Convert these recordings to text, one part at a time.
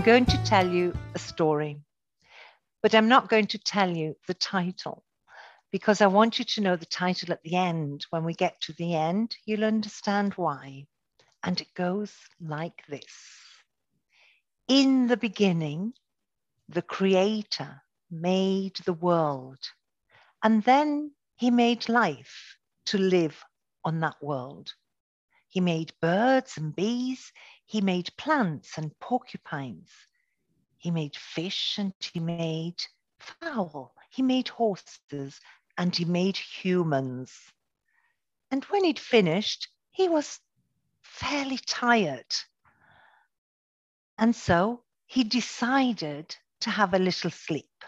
I'm going to tell you a story, but I'm not going to tell you the title because I want you to know the title at the end. When we get to the end, you'll understand why. And it goes like this. In the beginning, the Creator made the world, and then he made life to live on that world. He made birds and bees. He made plants and porcupines. He made fish and he made fowl. He made horses and he made humans. And when he'd finished, he was fairly tired. And so he decided to have a little sleep.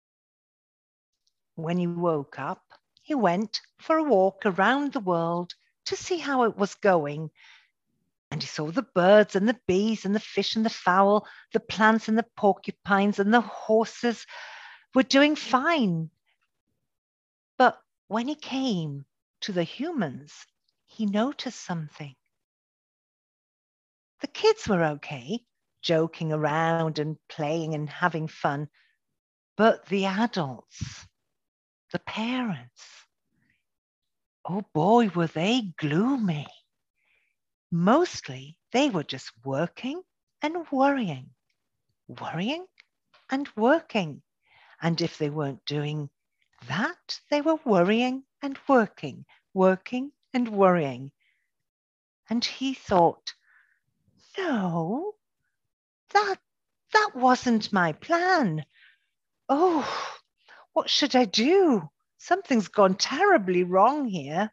When he woke up, he went for a walk around the world to see how it was going. And he saw the birds and the bees and the fish and the fowl, the plants and the porcupines and the horses were doing fine. But when he came to the humans, he noticed something. The kids were okay, joking around and playing and having fun. But the adults, the parents, oh boy, were they gloomy. Mostly they were just working and worrying and working. And if they weren't doing that, they were worrying and working and worrying. And he thought, no, that wasn't my plan. Oh, what should I do? Something's gone terribly wrong here.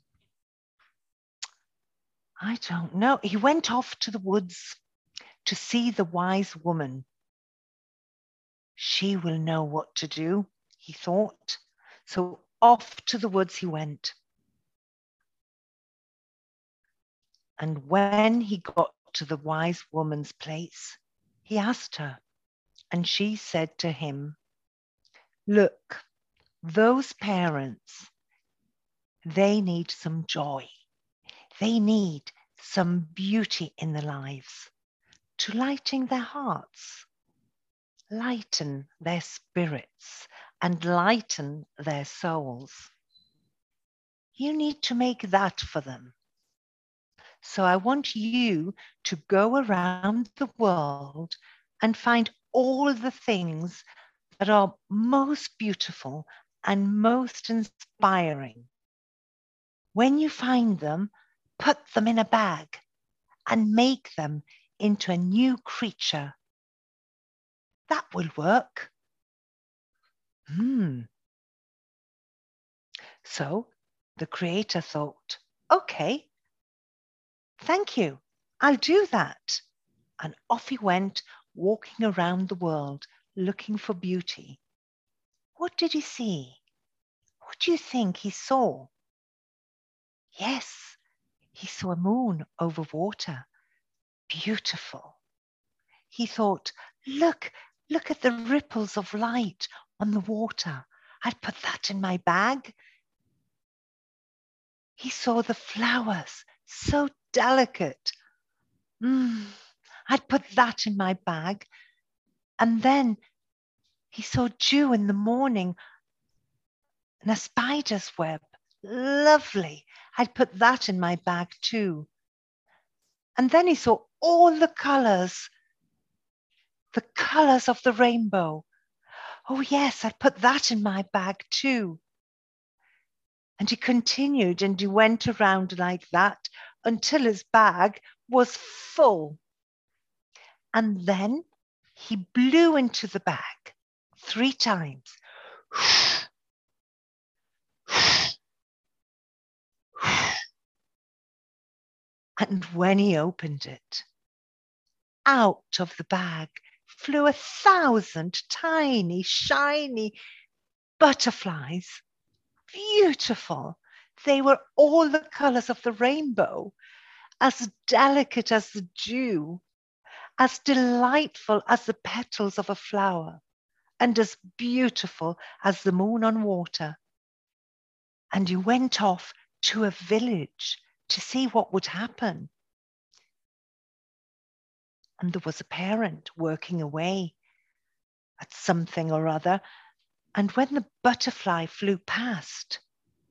I don't know. He went off to the woods to see the wise woman. She will know what to do, he thought. So off to the woods he went. And when he got to the wise woman's place, he asked her, and she said to him, look, those parents, they need some joy. They need some beauty in their lives to lighten their hearts, lighten their spirits, and lighten their souls. You need to make that for them. So I want you to go around the world and find all the things that are most beautiful and most inspiring. When you find them, put them in a bag and make them into a new creature. That will work. So the Creator thought, okay, thank you, I'll do that. And off he went, walking around the world, looking for beauty. What did he see? What do you think he saw? Yes, he saw a moon over water. Beautiful. He thought, look at the ripples of light on the water. I'd put that in my bag. He saw the flowers, so delicate. I'd put that in my bag. And then he saw dew in the morning and a spider's web. Lovely. I'd put that in my bag too. And then he saw all the colors of the rainbow. Oh yes, I'd put that in my bag too. And he continued and he went around like that until his bag was full. And then he blew into the bag 3 times. And when he opened it, out of the bag flew 1,000 tiny, shiny butterflies. Beautiful. They were all the colors of the rainbow, as delicate as the dew, as delightful as the petals of a flower, and as beautiful as the moon on water. And he went off to a village to see what would happen. and there was a parent working away at something or other. And when the butterfly flew past,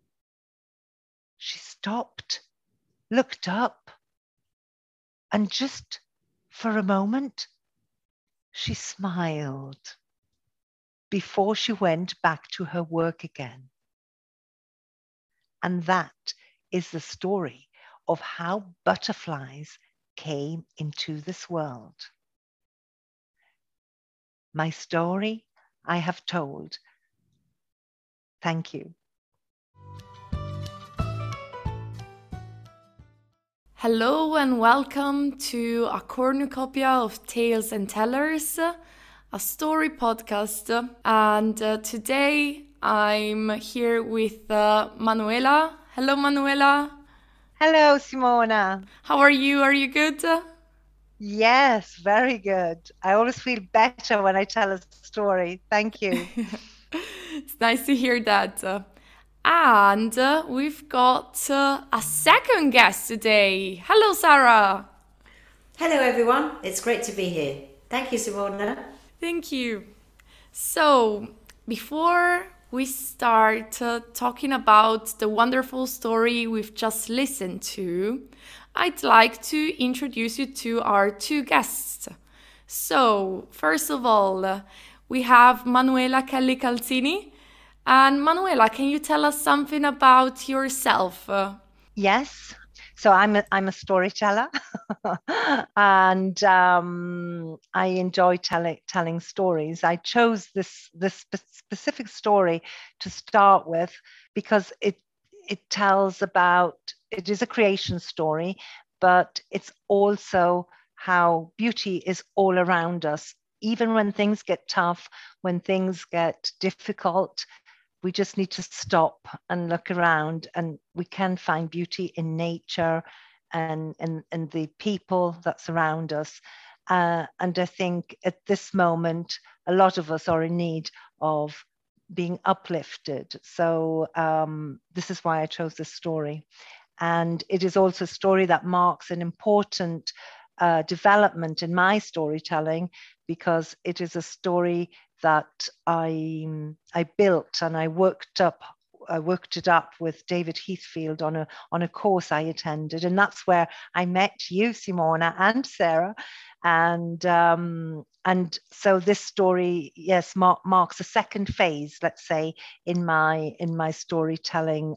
she stopped, looked up, and just for a moment, she smiled before she went back to her work again. And that is the story of how butterflies came into this world. My story I have told. Thank you. Hello and welcome to a cornucopia of Tales and Tellers, a story podcast. And today I'm here with Manuela. Hello, Manuela. Hello, Simona. How are you? Are you good? Yes, very good. I always feel better when I tell a story. Thank you. It's nice to hear that. And we've got a second guest today. Hello, Sarah. Hello, everyone. It's great to be here. Thank you, Simona. Thank you. So, before we start talking about the wonderful story we've just listened to, I'd like to introduce you to our two guests. So, first of all, we have Manuela Kelly Calzini. And Manuela, can you tell us something about yourself? Yes. So I'm a storyteller, and I enjoy telling stories. I chose this specific story to start with because it tells about, it is a creation story, but it's also how beauty is all around us. Even when things get tough, when things get difficult, we just need to stop and look around, and we can find beauty in nature and in the people that surround us. And I think at this moment, a lot of us are in need of being uplifted. So this is why I chose this story. And it is also a story that marks an important development in my storytelling, because it is a story that I built, and I worked it up with David Heathfield on a course I attended, and that's where I met you, Simona, and Sarah, and so this story, yes, marks a second phase, let's say, in my storytelling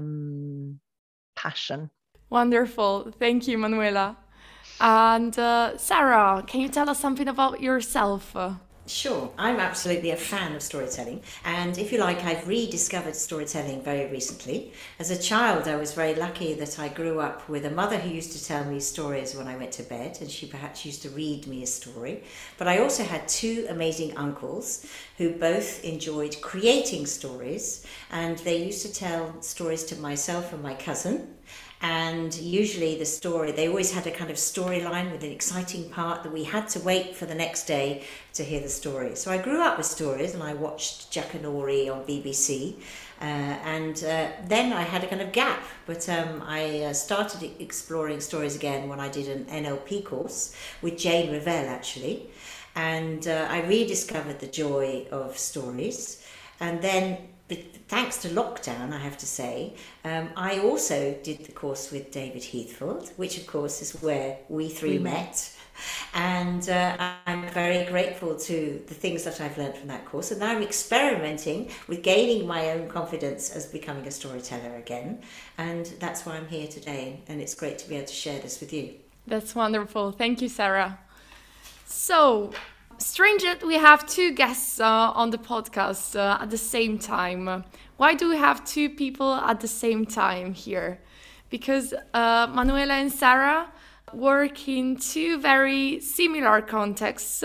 passion. Wonderful, thank you, Manuela. And Sarah, can you tell us something about yourself? Sure, I'm absolutely a fan of storytelling, and if you like, I've rediscovered storytelling very recently. As a child, I was very lucky that I grew up with a mother who used to tell me stories when I went to bed, and she perhaps used to read me a story. But I also had two amazing uncles who both enjoyed creating stories, and they used to tell stories to myself and my cousin. And usually the story, they always had a kind of storyline with an exciting part that we had to wait for the next day to hear the story. So I grew up with stories, and I watched Jackanory on BBC, and then I had a kind of gap, but I started exploring stories again when I did an NLP course with Jane Revell, actually, and I rediscovered the joy of stories. And then, thanks to lockdown, I have to say, I also did the course with David Heathfield, which of course is where we three met. And I'm very grateful to the things that I've learned from that course. And now I'm experimenting with gaining my own confidence as becoming a storyteller again. And that's why I'm here today. And it's great to be able to share this with you. That's wonderful. Thank you, Sarah. So, strange that we have two guests on the podcast at the same time. Why do we have two people at the same time here? Because Manuela and Sarah work in two very similar contexts.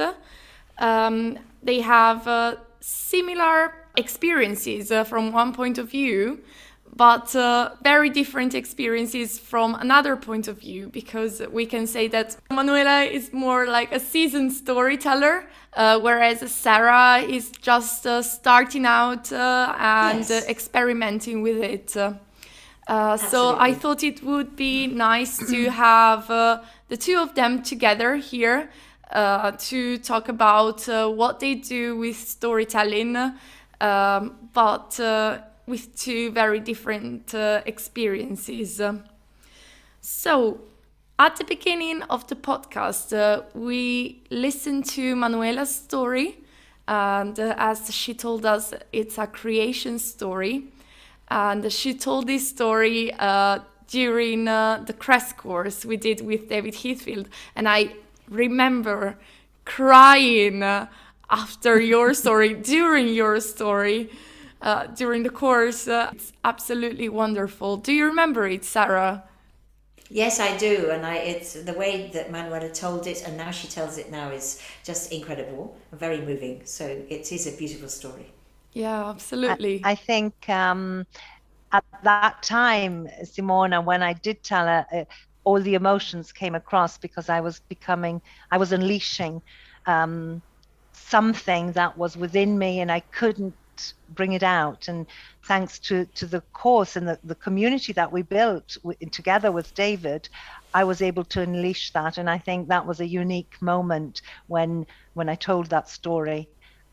They have similar experiences from one point of view, but very different experiences from another point of view, because we can say that Manuela is more like a seasoned storyteller, whereas Sarah is just starting out and experimenting with it. So I thought it would be nice to have the two of them together here to talk about what they do with storytelling, but with two very different experiences. So, at the beginning of the podcast, we listened to Manuela's story, and as she told us, it's a creation story. And she told this story during the crash course we did with David Heathfield. And I remember crying after your story, during your story, during the course. It's absolutely wonderful. Do you remember it, Sarah? Yes, I do, and it's the way that Manuela told it, and now she tells it now is just incredible, very moving. So it is a beautiful story. Yeah, absolutely. I think at that time, Simona, when I did tell her, all the emotions came across because I was unleashing something that was within me, and I couldn't bring it out. And thanks to the course and the community that we built together with David, I was able to unleash that. And I think that was a unique moment when I told that story.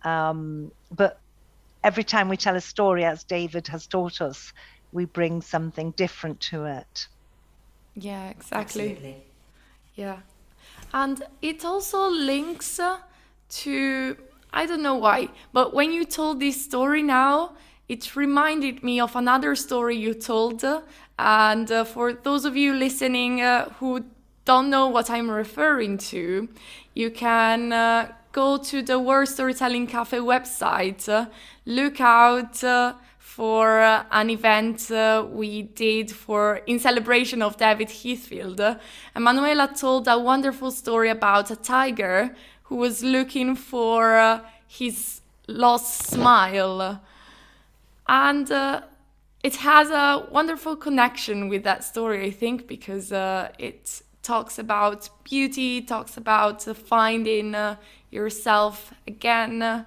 But every time we tell a story, as David has taught us, we bring something different to it. Yeah, exactly. Absolutely. Yeah. And it also links to, I don't know why, but when you told this story now, it reminded me of another story you told. And for those of you listening who don't know what I'm referring to, you can go to the World Storytelling Cafe website, look out for an event we did in celebration of David Heathfield. And Manuela told a wonderful story about a tiger who was looking for his lost smile. And it has a wonderful connection with that story, I think, because it talks about beauty, talks about finding yourself again.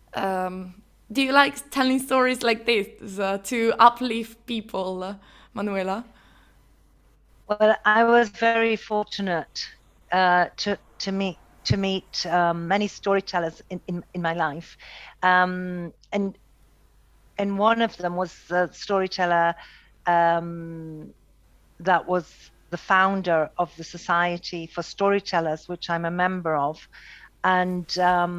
Do you like telling stories like this to uplift people, Manuela? Well, I was very fortunate to meet many storytellers in my life, and one of them was the storyteller that was the founder of the Society for Storytellers, which I'm a member of, and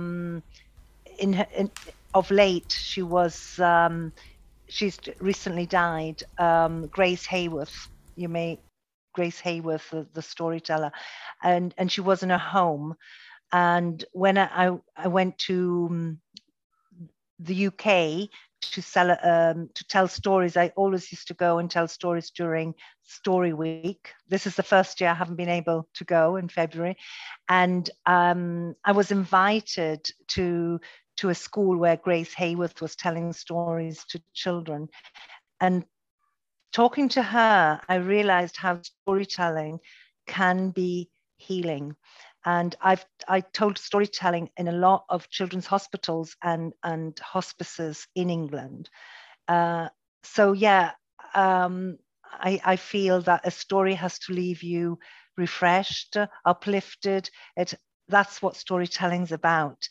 of late she's recently died. Grace Hayworth, Grace Hayworth, the storyteller, and she was in her home. And when I went to the UK to tell stories, I always used to go and tell stories during Story Week. This is the first year I haven't been able to go in February, and I was invited to a school where Grace Hayworth was telling stories to children. And talking to her, I realized how storytelling can be healing. And I told storytelling in a lot of children's hospitals and hospices in England. So yeah, I feel that a story has to leave you refreshed, uplifted. That's what storytelling's about.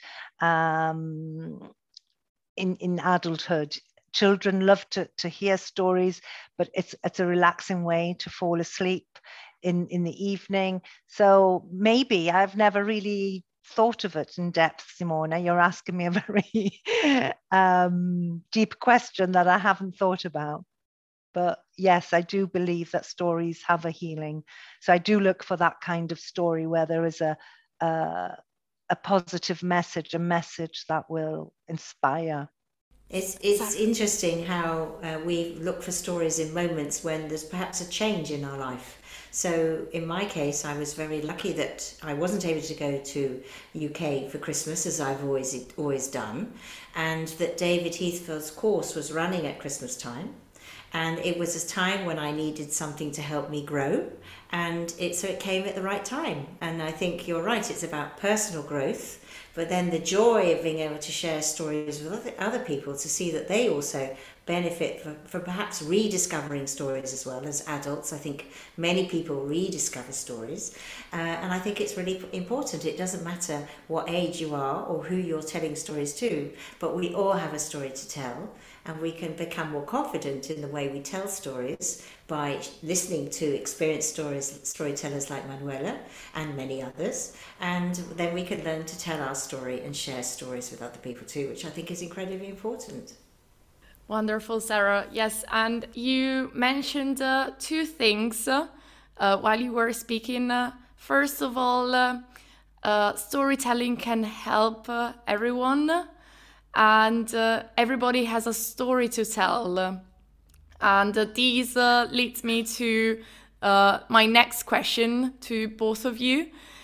In adulthood, children love to hear stories, but it's a relaxing way to fall asleep in the evening. So maybe I've never really thought of it in depth, Simona. You're asking me a very deep question that I haven't thought about. But yes, I do believe that stories have a healing. So I do look for that kind of story where there is a positive message, a message that will inspire. It's interesting how we look for stories in moments when there's perhaps a change in our life. So in my case, I was very lucky that I wasn't able to go to UK for Christmas, as I've always done, and that David Heathfield's course was running at Christmas time. And it was a time when I needed something to help me grow. And so it came at the right time. And I think you're right, it's about personal growth, but then the joy of being able to share stories with other people, to see that they also benefit for perhaps rediscovering stories as well. As adults, I think many people rediscover stories, and I think it's really important. It doesn't matter what age you are or who you're telling stories to, but we all have a story to tell, and we can become more confident in the way we tell stories by listening to experienced storytellers like Manuela and many others, and then we can learn to tell our story and share stories with other people too, which I think is incredibly important. Wonderful, Sarah. Yes, and you mentioned two things while you were speaking. First of all, storytelling can help everyone, and everybody has a story to tell. And this leads me to my next question to both of you.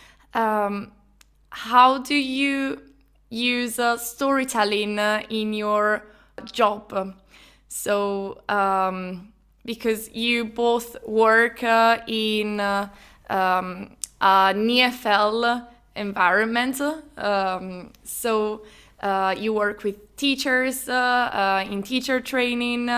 How do you use storytelling in your job? So, because you both work in a NEFL environment, so you work with teachers in teacher training.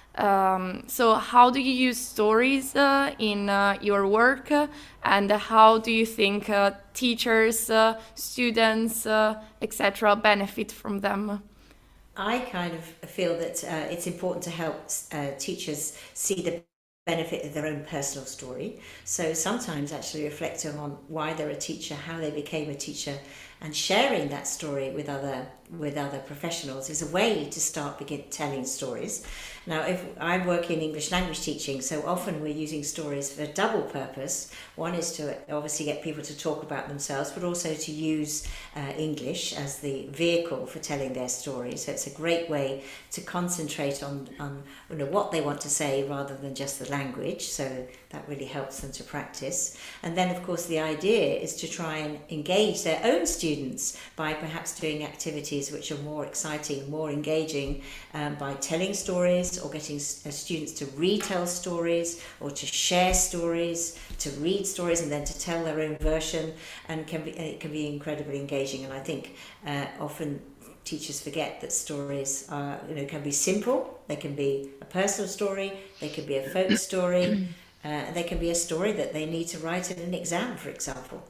So how do you use stories in your work, and how do you think teachers, students, etc. benefit from them? I kind of feel that it's important to help teachers see the benefit of their own personal story. So sometimes actually reflecting on why they're a teacher, how they became a teacher, and sharing that story with other professionals is a way to start telling stories. Now, if I work in English language teaching, so often we're using stories for a double purpose. One is to obviously get people to talk about themselves, but also to use English as the vehicle for telling their story. So it's a great way to concentrate on what they want to say rather than just the language. So that really helps them to practice. And then, of course, the idea is to try and engage their own students by perhaps doing activities which are more exciting, more engaging, by telling stories or getting students to retell stories or to share stories, to read stories and then to tell their own version, and it can be incredibly engaging. And I think often teachers forget that stories are, can be simple. They can be a personal story, they can be a folk story, they can be a story that they need to write in an exam, for example.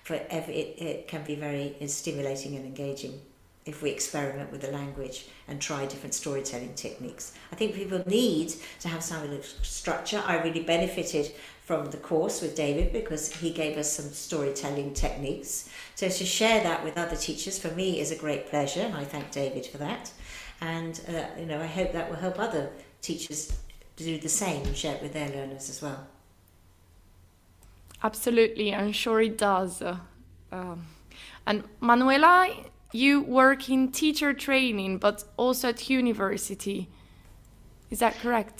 It can be very stimulating and engaging if we experiment with the language and try different storytelling techniques. I think people need to have some of the structure. I really benefited from the course with David because he gave us some storytelling techniques. So to share that with other teachers for me is a great pleasure, and I thank David for that. And I hope that will help other teachers do the same and share it with their learners as well. Absolutely, I'm sure it does. And Manuela, you work in teacher training, but also at university. Is that correct?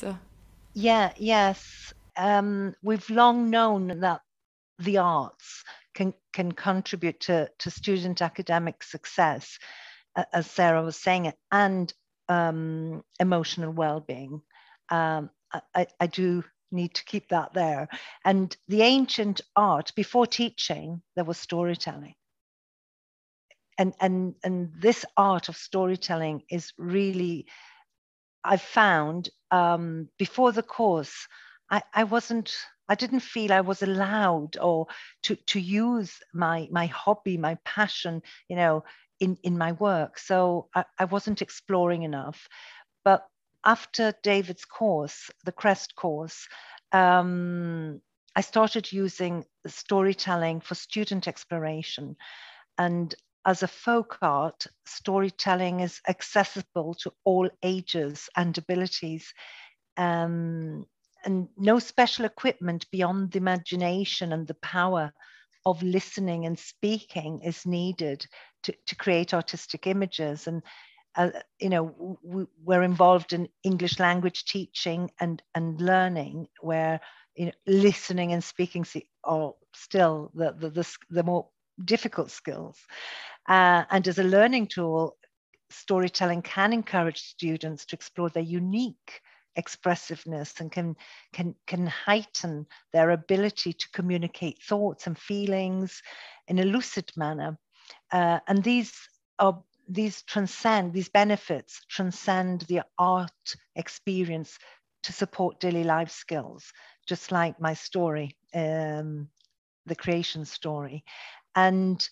Yes. We've long known that the arts can contribute to student academic success, as Sarah was saying, and emotional well-being. I do need to keep that there. And the ancient art, before teaching, there was storytelling. And this art of storytelling is really, I found before the course, I didn't feel I was allowed or to use my hobby, my passion, in my work. So I wasn't exploring enough. But after David's course, the CREST course, I started using storytelling for student exploration. And as a folk art, storytelling is accessible to all ages and abilities. And no special equipment beyond the imagination and the power of listening and speaking is needed to create artistic images. And we're involved in English language teaching and learning, where listening and speaking are still the more difficult skills. And as a learning tool, storytelling can encourage students to explore their unique expressiveness and can heighten their ability to communicate thoughts and feelings in a lucid manner. And these benefits transcend the art experience to support daily life skills, just like my story, the creation story. And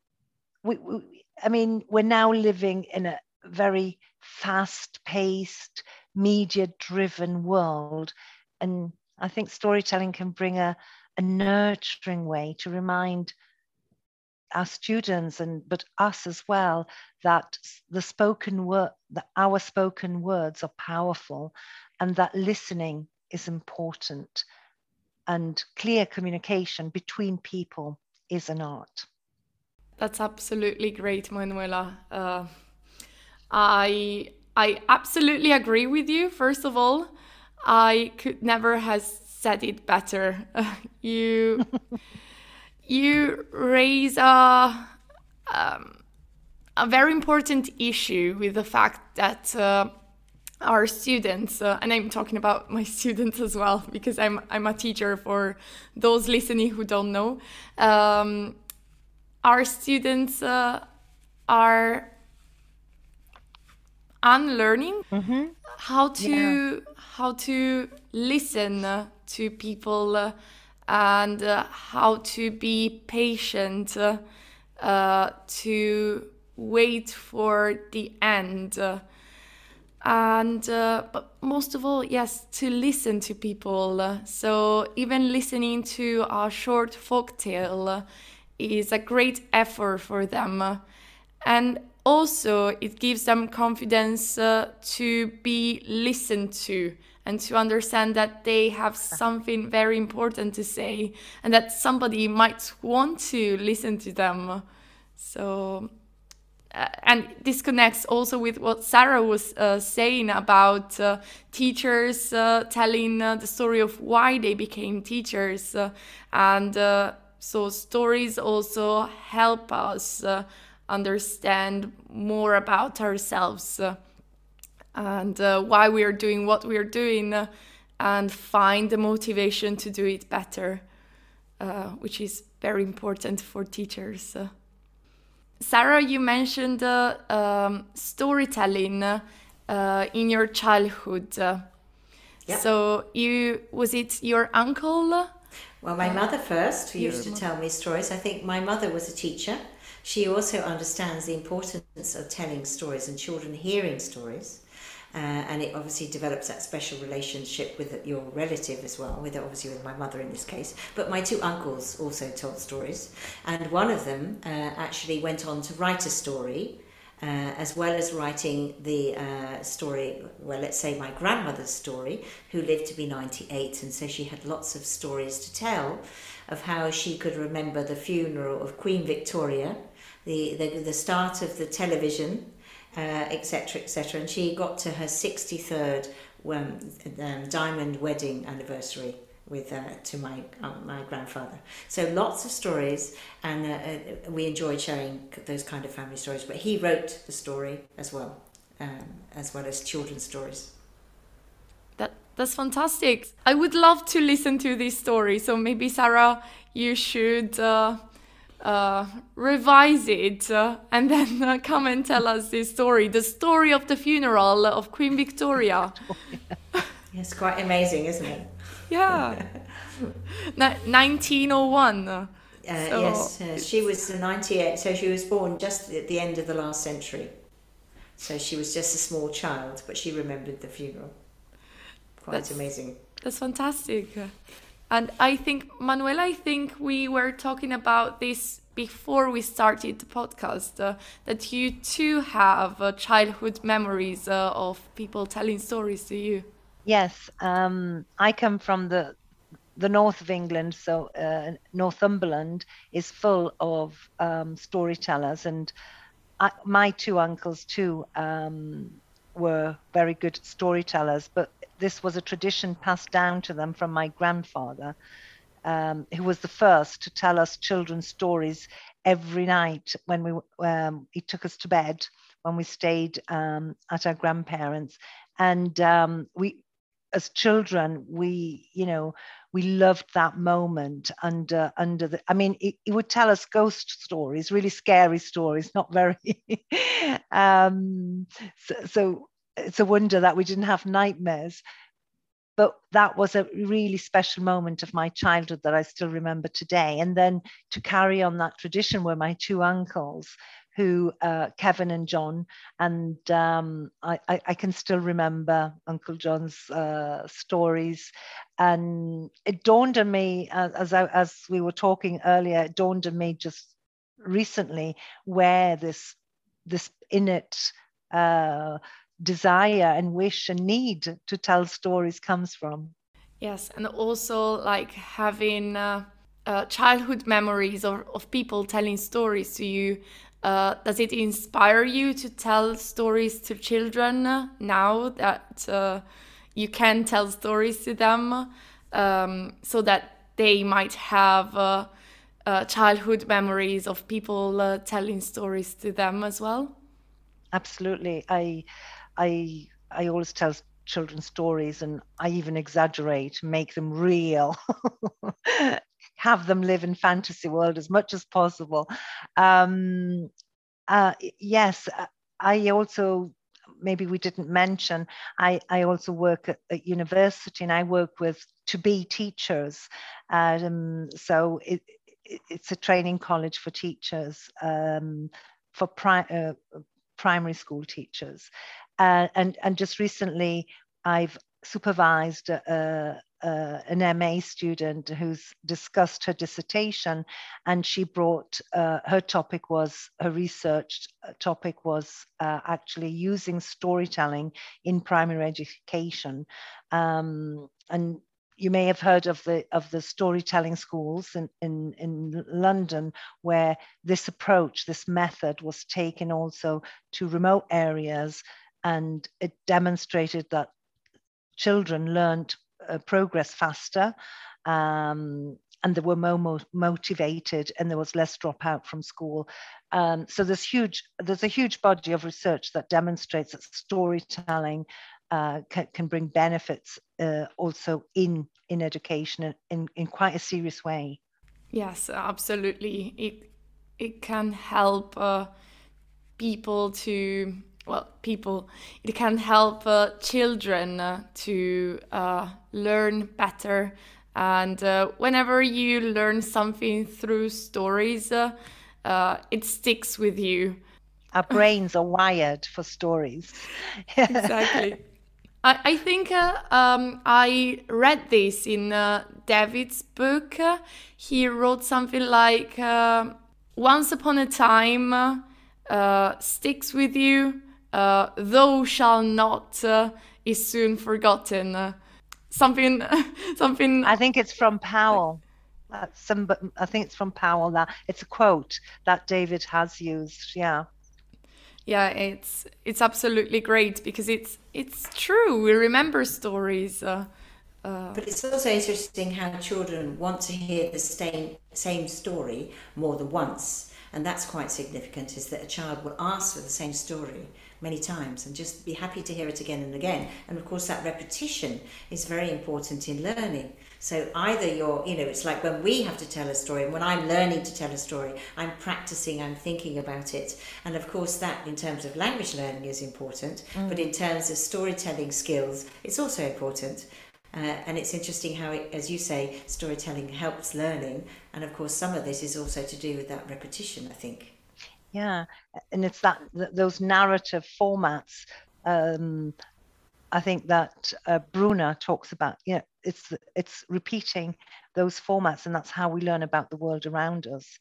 we're now living in a very fast-paced, media-driven world. And I think storytelling can bring a nurturing way to remind our students but us as well, that our spoken words are powerful, and that listening is important, and clear communication between people is an art. That's absolutely great, Manuela. I absolutely agree with you. First of all, I could never have said it better. You raise a very important issue with the fact that our students, and I'm talking about my students as well, because I'm a teacher for those listening who don't know. Our students are unlearning how to listen to people and how to be patient, to wait for the end, but most of all, yes, to listen to people. So even listening to a short folktale is a great effort for them, and also it gives them confidence to be listened to and to understand that they have something very important to say and that somebody might want to listen to them. So and this connects also with what Sarah was saying about teachers telling the story of why they became teachers, and so stories also help us understand more about ourselves and why we are doing what we are doing, and find the motivation to do it better, which is very important for teachers. Sarah, you mentioned storytelling in your childhood. Yep. So was it your uncle? Well, my mother first, who used to tell me stories. I think my mother was a teacher. She also understands the importance of telling stories and children hearing stories. And it obviously develops that special relationship with your relative as well, with my mother in this case. But my two uncles also told stories, and one of them actually went on to write a story, as well as writing the story, well, let's say my grandmother's story, who lived to be 98, and so she had lots of stories to tell of how she could remember the funeral of Queen Victoria, the start of the television, etc., etc. And she got to her 63rd diamond wedding anniversary to my grandfather. So lots of stories, and we enjoyed sharing those kind of family stories. But he wrote the story as well as children's stories. That's fantastic. I would love to listen to this story. So maybe Sarah, you should revise it and then come and tell us this story, the story of the funeral of Queen Victoria. It's quite amazing, isn't it? Yeah. 1901. Yes, she was 98, so she was born just at the end of the last century. So she was just a small child, but she remembered the funeral. Quite amazing. That's fantastic. And I think, Manuela, we were talking about this before we started the podcast, that you too have childhood memories of people telling stories to you. Yes, I come from the north of England, so Northumberland is full of storytellers, and my two uncles too were very good storytellers, but this was a tradition passed down to them from my grandfather, who was the first to tell us children's stories every night when he took us to bed when we stayed at our grandparents'. And as children, we loved that moment under the. I mean, he would tell us ghost stories, really scary stories, not very. So it's a wonder that we didn't have nightmares. But that was a really special moment of my childhood that I still remember today. And then to carry on that tradition were my two uncles, who Kevin and John, and I can still remember Uncle John's stories. And it dawned on me as we were talking earlier, it dawned on me just recently where this innate desire and wish and need to tell stories comes from. Yes, and also like having childhood memories of people telling stories to you. Does it inspire you to tell stories to children now that you can tell stories to them, so that they might have childhood memories of people telling stories to them as well? Absolutely. I always tell children stories, and I even exaggerate, make them real, have them live in fantasy world as much as possible. Yes, I also, maybe we didn't mention, I also work at university, and I work with to-be teachers. So it's a training college for teachers, for primary school teachers. And just recently, I've supervised an MA student who's discussed her dissertation, and she brought her research topic was actually using storytelling in primary education. And you may have heard of the storytelling schools in London, where this approach, this method was taken also to remote areas, and it demonstrated that children learned progress faster, and they were more motivated, and there was less dropout from school. So there's a huge body of research that demonstrates that storytelling can bring benefits also in education in quite a serious way. Yes, absolutely. It can help people to it can help children to learn better. And whenever you learn something through stories, it sticks with you. Our brains are wired for stories. Exactly. I think I read this in David's book. He wrote something like, once upon a time sticks with you, though shall not is soon forgotten. Something. I think it's from Powell. I think it's from Powell. That it's a quote that David has used. Yeah. Yeah, it's absolutely great because it's true. We remember stories. But it's also interesting how children want to hear the same story more than once. And that's quite significant, is that a child will ask for the same story many times and just be happy to hear it again and again. And of course, that repetition is very important in learning. So either it's like when we have to tell a story, and when I'm learning to tell a story, I'm practicing, I'm thinking about it. And of course, that in terms of language learning is important, but in terms of storytelling skills, it's also important. And it's interesting how, as you say, storytelling helps learning. And of course, some of this is also to do with that repetition, I think. Yeah, and it's those narrative formats. I think that Bruna talks about. It's repeating those formats, and that's how we learn about the world around us.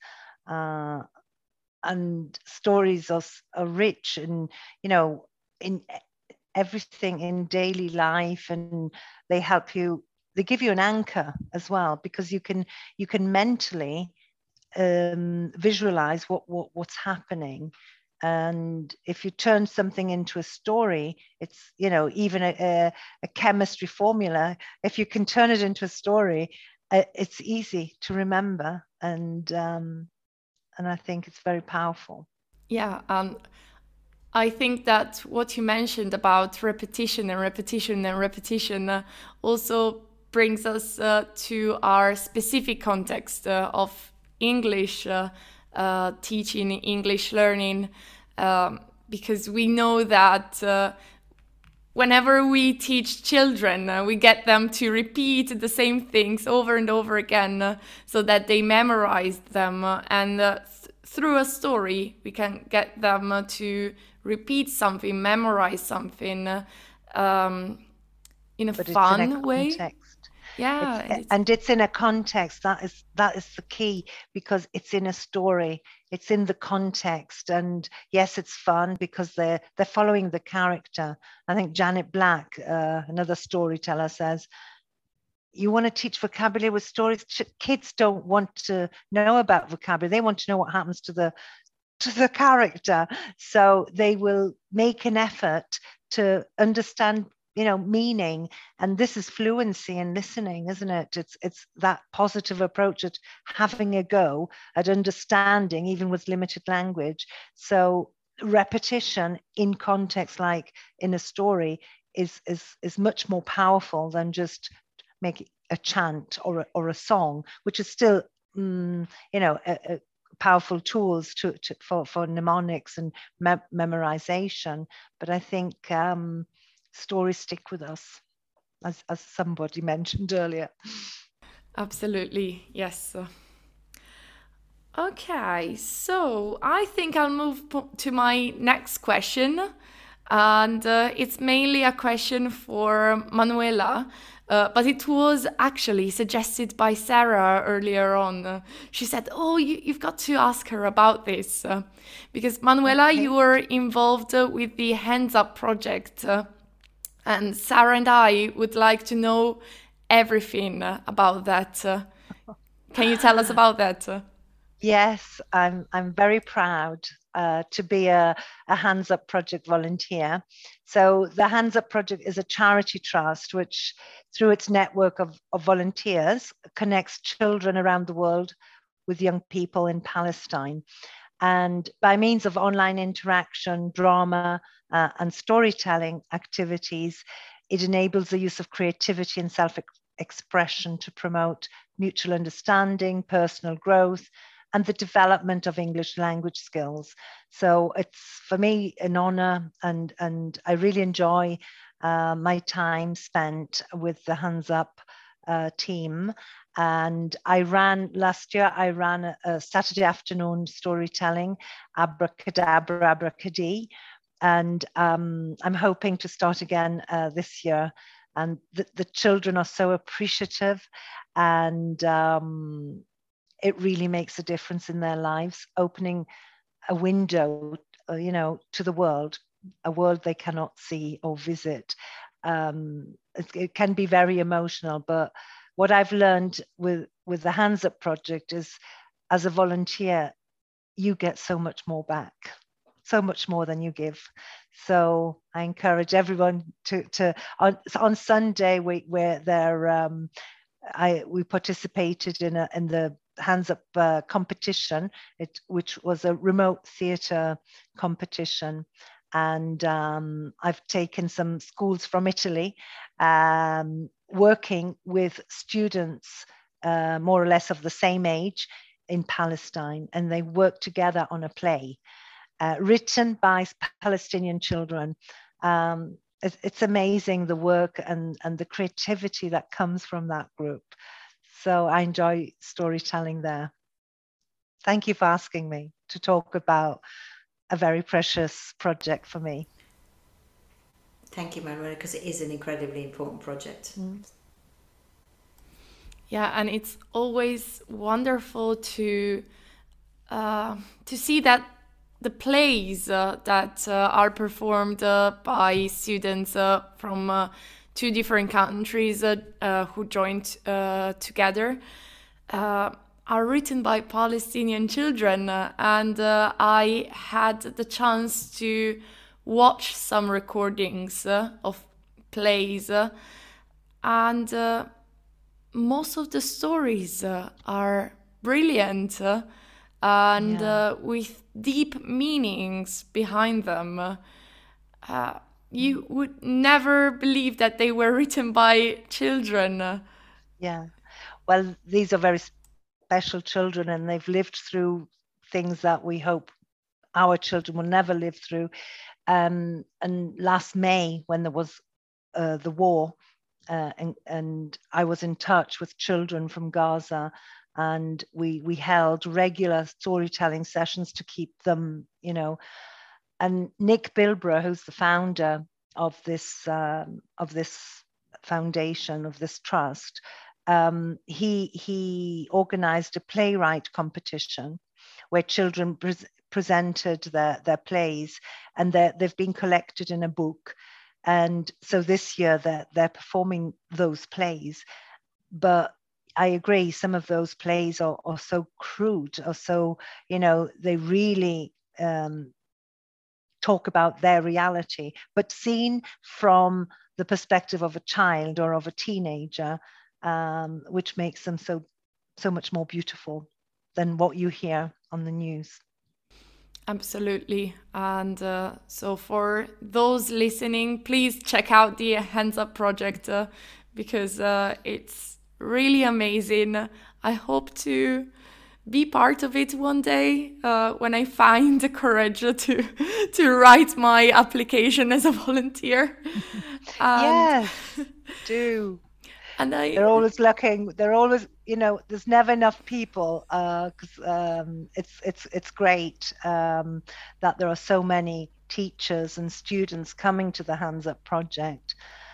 And stories are rich, and in everything in daily life, and they give you an anchor as well, because you can mentally visualize what's happening. And if you turn something into a story, it's even a chemistry formula, if you can turn it into a story, it's easy to remember, and I think it's very powerful. Yeah, I think that what you mentioned about repetition and repetition and repetition also brings us to our specific context of English teaching, English learning, because we know that whenever we teach children, we get them to repeat the same things over and over again so that they memorize them. And through a story, we can get them to repeat something, memorize something in a fun way. Yeah, it's in a context. That is the key, because it's in a story. It's in the context, and yes, it's fun because they're following the character. I think Janet Black, another storyteller, says, you want to teach vocabulary with stories. Kids don't want to know about vocabulary. They want to know what happens to the character. So they will make an effort to understand, meaning. And this is fluency in listening, isn't it? It's that positive approach at having a go at understanding, even with limited language. So repetition in context, like in a story, is much more powerful than just make a chant or a song, which is still powerful tools for mnemonics and memorization. But I think stories stick with us, as somebody mentioned earlier. Absolutely, yes. Okay, so I think I'll move to my next question. And it's mainly a question for Manuela, but it was actually suggested by Sarah earlier on. She said, oh, you've got to ask her about this. Because Manuela, you were involved with the Hands Up project. And Sarah and I would like to know everything about that. Can you tell us about that? Yes, I'm very proud to be a Hands Up Project volunteer. So the Hands Up Project is a charity trust which, through its network of volunteers, connects children around the world with young people in Palestine. And by means of online interaction, drama, and storytelling activities, it enables the use of creativity and self-expression to promote mutual understanding, personal growth, and the development of English language skills. So it's, for me, an honor, and I really enjoy my time spent with the Hands Up team. And last year, I ran a Saturday afternoon storytelling, Abracadabra, Abracadee. And I'm hoping to start again this year. And the children are so appreciative, and it really makes a difference in their lives, opening a window, to the world, a world they cannot see or visit. It can be very emotional, but what I've learned with the Hands Up project is, as a volunteer, you get so much more back, so much more than you give. So I encourage everyone to on Sunday we participated in the Hands Up competition, which was a remote theatre competition. And I've taken some schools from Italy, working with students more or less of the same age in Palestine, and they work together on a play written by Palestinian children. It's amazing, the work and the creativity that comes from that group. So I enjoy storytelling there. Thank you for asking me to talk about a very precious project for me. Thank you, Manuela, because it is an incredibly important project. Yeah, and it's always wonderful to see that the plays that are performed by students from 2 different countries who joined together are written by Palestinian children. And I had the chance to watch some recordings of plays, and most of the stories are brilliant. and with deep meanings behind them. You would never believe that they were written by children. Yeah. Well, these are very special children, and they've lived through things that we hope our children will never live through. And last May, when there was the war, and I was in touch with children from Gaza, and we held regular storytelling sessions to keep them, And Nick Bilbrough, who's the founder of this foundation, of this trust, he organized a playwright competition where children presented their plays, and they've been collected in a book. And so this year they're performing those plays. But I agree, some of those plays are so crude, or so, they really talk about their reality, but seen from the perspective of a child or of a teenager, which makes them so much more beautiful than what you hear on the news. Absolutely. And so for those listening, please check out the Hands Up project because it's really amazing. I hope to be part of it one day when I find the courage to write my application as a volunteer. Yes, do. And they're always looking. They're always, there's never enough people. Because it's great that there are so many teachers and students coming to the Hands Up project.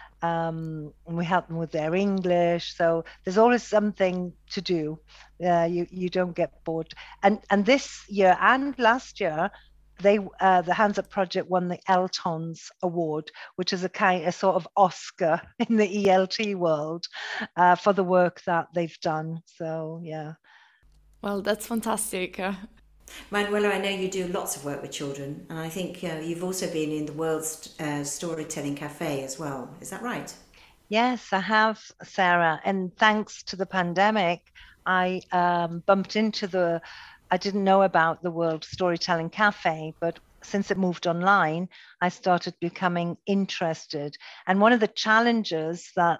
And we help them with their English. So there's always something to do. You don't get bored. And this year and last year, the Hands Up project won the Eltons Award, which is a sort of Oscar in the ELT world for the work that they've done. So yeah. Well, that's fantastic. Manuela, I know you do lots of work with children, and I think you've also been in the World Storytelling Cafe as well. Is that right? Yes, I have, Sarah. And thanks to the pandemic, I bumped into I didn't know about the World Storytelling Cafe, but since it moved online, I started becoming interested. And one of the challenges that,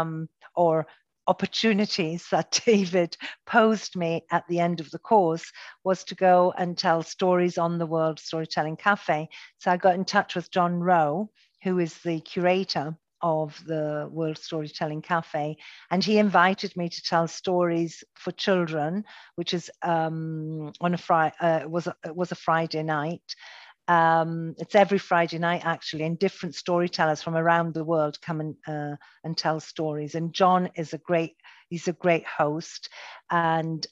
or opportunities that David posed me at the end of the course was to go and tell stories on the World Storytelling Cafe. So I got in touch with John Rowe, who is the curator of the World Storytelling Cafe, and he invited me to tell stories for children, which is on a Friday. It was a Friday night. It's every Friday night actually, and different storytellers from around the world come and tell stories. And John is he's a great host. And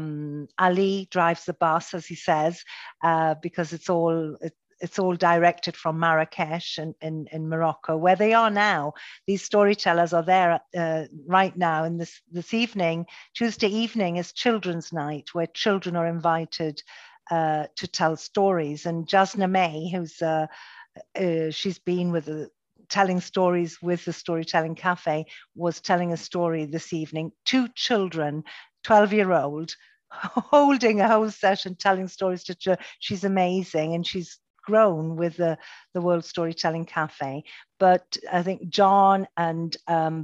Ali drives the bus, as he says, because it's all directed from Marrakesh in Morocco, where they are now. These storytellers are there right now. And this evening, Tuesday evening, is Children's Night, where children are invited to tell stories. And Jasna May, she's been telling stories with the Storytelling Cafe, was telling a story this evening. 2 children, 12-year-old, holding a whole session, telling stories to children. She's amazing, and she's grown with the World Storytelling Cafe. But I think John and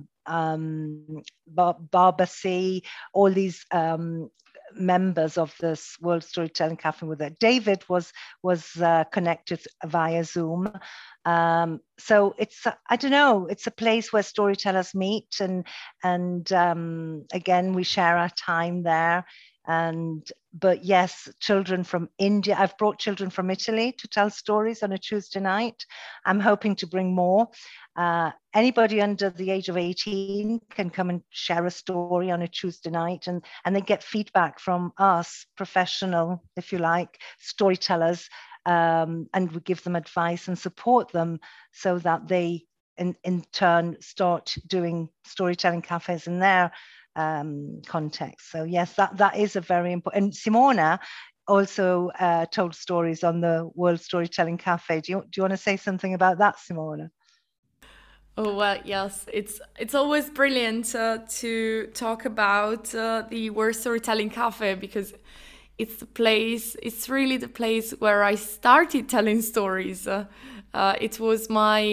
Barbasi, all these members of this World Storytelling Cafe with it. David was connected via Zoom. So it's, I don't know, it's a place where storytellers meet, and again, we share our time there. But yes, children from India. I've brought children from Italy to tell stories on a Tuesday night. I'm hoping to bring more. Anybody under the age of 18 can come and share a story on a Tuesday night, and they get feedback from us, professional, if you like, storytellers, and we give them advice and support them so that they in turn start doing storytelling cafes in their context. So yes, that is a very important. And Simona also told stories on the World Storytelling Cafe. Do you want to say something about that, Simona? Oh, well, yes, it's always brilliant to talk about the World Storytelling Cafe, because it's really the place where I started telling stories. It was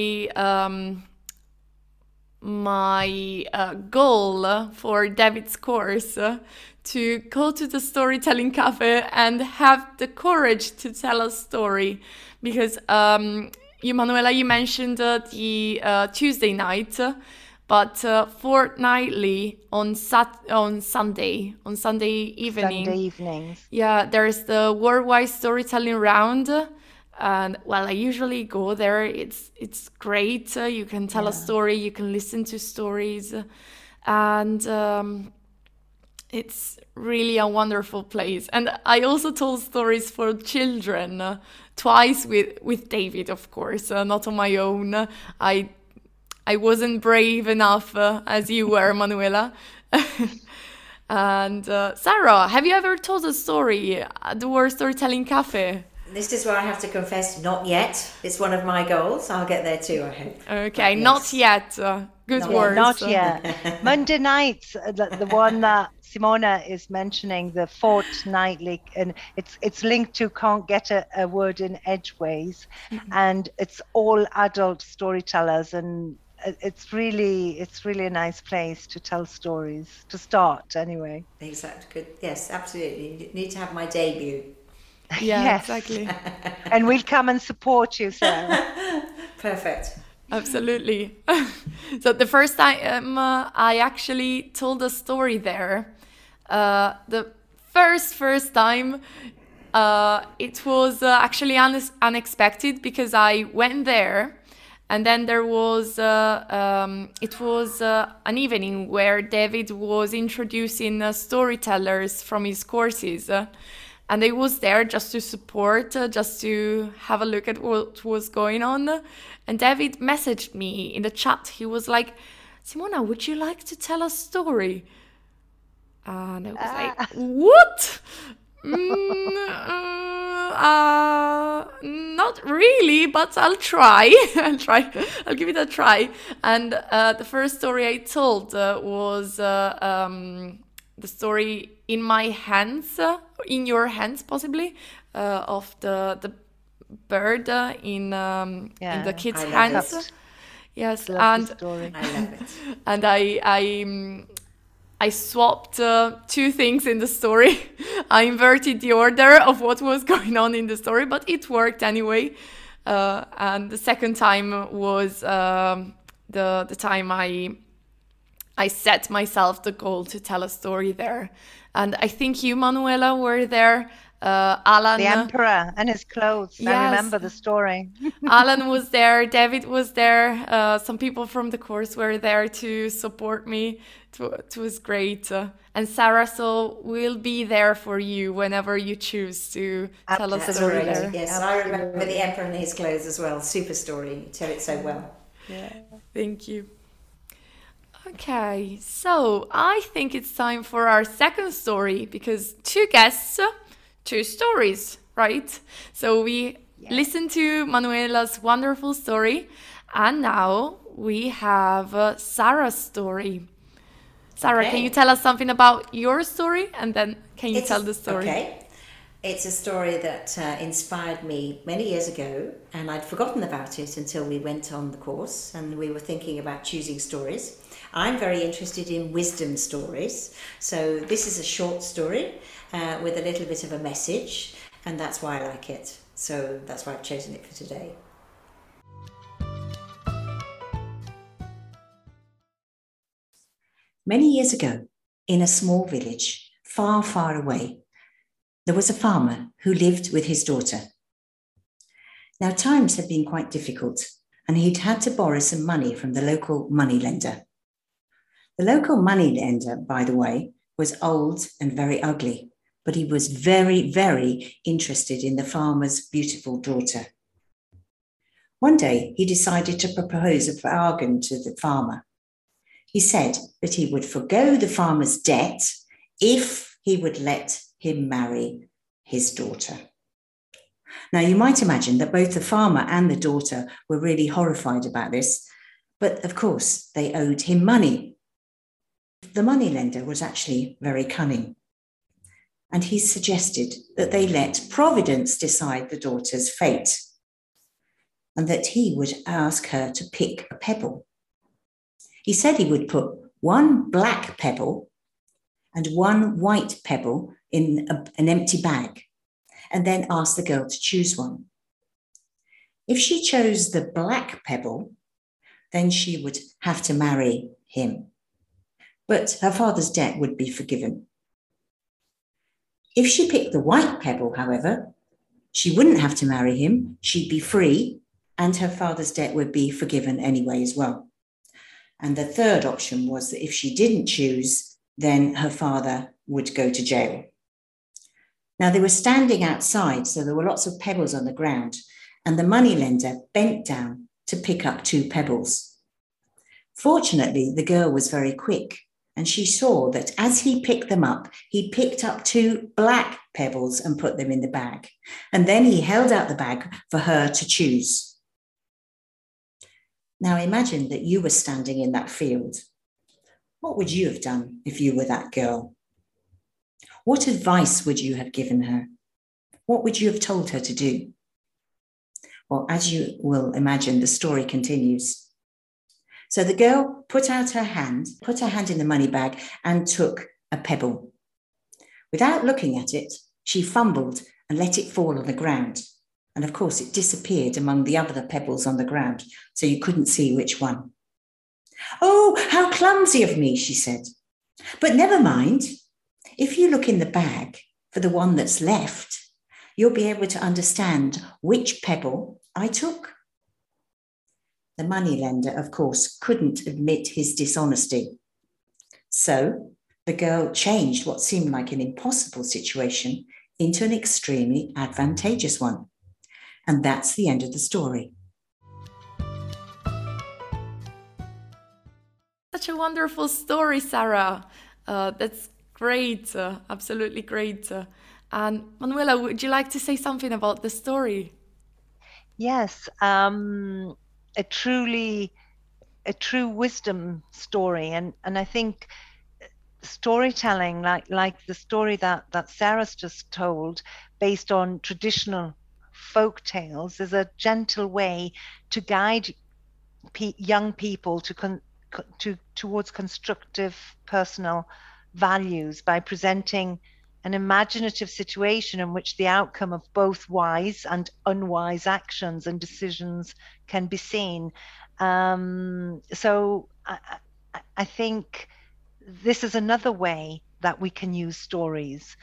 my goal for David's course to go to the storytelling cafe and have the courage to tell a story, because you, Manuela, you mentioned the Tuesday night, but fortnightly on Sunday evening. Sunday evenings. Yeah, there's the worldwide storytelling round. And well, I usually go there. It's great. You can tell a story, you can listen to stories, and it's really a wonderful place. And I also told stories for children twice with David, of course, not on my own. I wasn't brave enough as you were, Manuela. And Sarah, have you ever told a story at the World Storytelling Cafe? This is where I have to confess, not yet. It's one of my goals. I'll get there too, I hope. Okay, not yet. Good words. Not yet. Monday nights, the one that Simona is mentioning, the fortnightly, and it's linked to Can't Get a Word in Edgeways, and it's all adult storytellers, and it's really a nice place to tell stories, to start anyway. Exactly. Good. Yes, absolutely. You need to have my debut. Yeah, Yes. exactly. And we'll come and support you, Sarah. Perfect. Absolutely. So the first time I actually told a story there, the first time, it was actually unexpected, because I went there, and then there was it was an evening where David was introducing storytellers from his courses. And I was there just to support, just to have a look at what was going on. And David messaged me in the chat. He was like, Simona, would you like to tell a story? And I was like, what? Not really, but I'll try. I'll give it a try. And the first story I told was the story In My Hands, In Your Hands possibly, of the bird in the kids' hands. It. Yes, and story. I love it. And I swapped two things in the story. I inverted the order of what was going on in the story, but it worked anyway. And the second time was the time I set myself the goal to tell a story there. And I think you, Manuela, were there. Alan, the emperor and his clothes. Yes. I remember the story. Alan was there. David was there. Some people from the course were there to support me. It was great. And Sarah, so we'll be there for you whenever you choose to tell a story there. Yes, absolutely. I remember the emperor and his clothes as well. Super story. You tell it so well. Yeah, thank you. Okay, so I think it's time for our second story, because two guests, two stories, right? So we listened to Manuela's wonderful story, and now we have Sarah's story. Sarah, can you tell us something about your story, and then can you tell the story? Okay. It's a story that inspired me many years ago, and I'd forgotten about it until we went on the course and we were thinking about choosing stories. I'm very interested in wisdom stories, so this is a short story with a little bit of a message, and that's why I like it. So that's why I've chosen it for today. Many years ago, in a small village far, far away, there was a farmer who lived with his daughter. Now, times had been quite difficult, and he'd had to borrow some money from the local moneylender. The local moneylender, by the way, was old and very ugly, but he was very, very interested in the farmer's beautiful daughter. One day, he decided to propose a bargain to the farmer. He said that he would forgo the farmer's debt if he would let him marry his daughter. Now, you might imagine that both the farmer and the daughter were really horrified about this, but of course, they owed him money. The moneylender was actually very cunning. and he suggested that they let Providence decide the daughter's fate, and that he would ask her to pick a pebble. He said he would put one black pebble and one white pebble in an empty bag, and then ask the girl to choose one. If she chose the black pebble, then she would have to marry him, but her father's debt would be forgiven. If she picked the white pebble, however, she wouldn't have to marry him, she'd be free, and her father's debt would be forgiven anyway as well. And the third option was that if she didn't choose, then her father would go to jail. Now, they were standing outside, so there were lots of pebbles on the ground, and the moneylender bent down to pick up 2 pebbles. Fortunately, the girl was very quick, and she saw that as he picked them up, he picked up 2 black pebbles and put them in the bag. And then he held out the bag for her to choose. Now imagine that you were standing in that field. What would you have done if you were that girl? What advice would you have given her? What would you have told her to do? Well, as you will imagine, the story continues. So the girl put her hand in the money bag and took a pebble. Without looking at it, she fumbled and let it fall on the ground. And of course, it disappeared among the other pebbles on the ground, so you couldn't see which one. "Oh, how clumsy of me," she said. "But never mind. If you look in the bag for the one that's left, you'll be able to understand which pebble I took." The moneylender, of course, couldn't admit his dishonesty. So the girl changed what seemed like an impossible situation into an extremely advantageous one. And that's the end of the story. Such a wonderful story, Sarah. That's great, absolutely great. And Manuela, would you like to say something about the story? Yes, a true wisdom story, and I think storytelling, like the story that Sarah's just told, based on traditional folk tales, is a gentle way to guide young people towards constructive personal values by presenting an imaginative situation in which the outcome of both wise and unwise actions and decisions can be seen. So I think this is another way that we can use stories.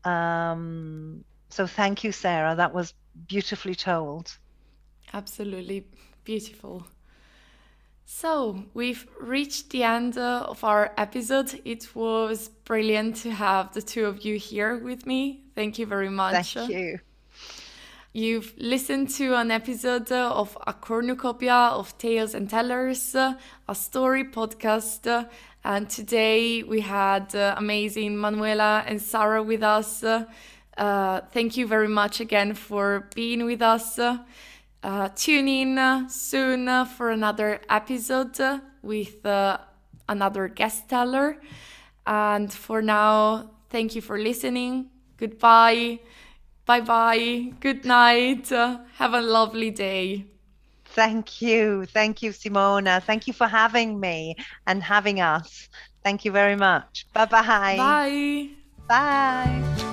So thank you, Sarah. That was beautifully told. Absolutely beautiful. So we've reached the end of our episode. It was brilliant to have the two of you here with me. Thank you very much. Thank you. You've listened to an episode of A Cornucopia of Tales and Tellers, a story podcast. And today we had amazing Manuela and Sarah with us. Thank you very much again for being with us. Tune in soon for another episode with another guest teller. And for now, thank you for listening. Goodbye. Bye-bye. Good night. Have a lovely day. Thank you. Thank you, Simona. Thank you for having me and having us. Thank you very much. Bye-bye. Bye. Bye.